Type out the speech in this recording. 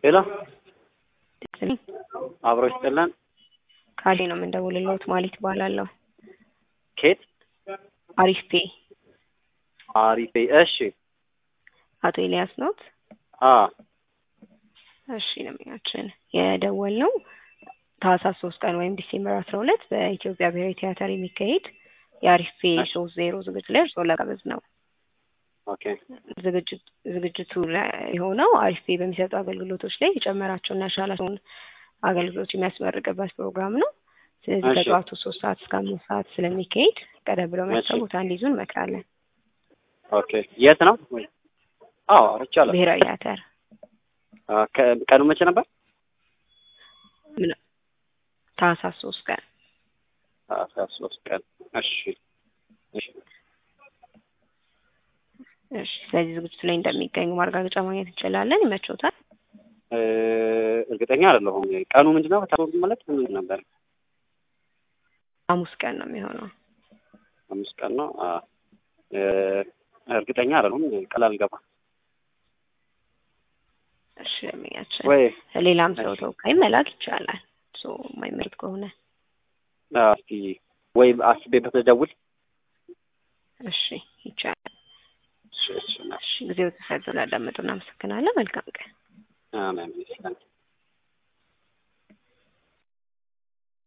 ሄሎ አብሮሽ ጥላን ካሌ ነው የምንደውልልዎት ማለት ይባላለሁ። ኬት አሪፍ እሺ አቶ ኤልያስ ኖት? እሺ ለምኛችን የደወልነው ታህሳስ 3 ቀን ወይም ዲሴምበር 12 በኢትዮጵያ ብሔራዊ ቲያትር የሚካሄድ የአሪፍ 30 ዝግጅት ላይ እርስዎን ለጋበዝ ነው። ኦኬ ዝግጅቱ የሆነው አሪፍ በሚሰጡ አገልግሎቶች ላይ የጨመራቸውና ያሻላቸውን አገልግሎት የሚያስመርቅበት ፕሮግራም ነው። ስለዚህ ከጠዋቱ 3 ሰዓት እስከ 5 ሰዓት ስለሚካሄድ ቀደም ብለው መጥተው ቦታ እንዲይዙ እንመክራለን። ኦኬ የት ነው? አርቻለሁ። ብሔራዊ ቲያትር። ቀኑ መቼ ነበር? ታህሳስ 3 ቀን። ታህሳስ 3 ቀን። እሺ። ስለዚህ ዝግጅቱ ላይ እንደሚገኙ ማረጋገጫ ማግኘት እንችላለን። ይመቾታል? እርግጠኛ አይደለሁም። ቀኑ ምንድነው? ታውቁ ማለት ምን ነበር? ሐሙስ ቀን ነው የሚሆነው። ሐሙስ ቀን ነው። እርግጠኛ አይደለሁም። ቀላል ገባ። እሺ ለምኛችን ሌላም ሰው ተወካይ መላክ ይቻላል። የማይመርጥ ከሆነ እስኪ ወይ አስቤበት ልደውል። እሺ ይቻላል። እሺ ጊዜው ተሰጥቶ ላዳመጡ እናመሰግናለን። መልካም ቀን። አሜን።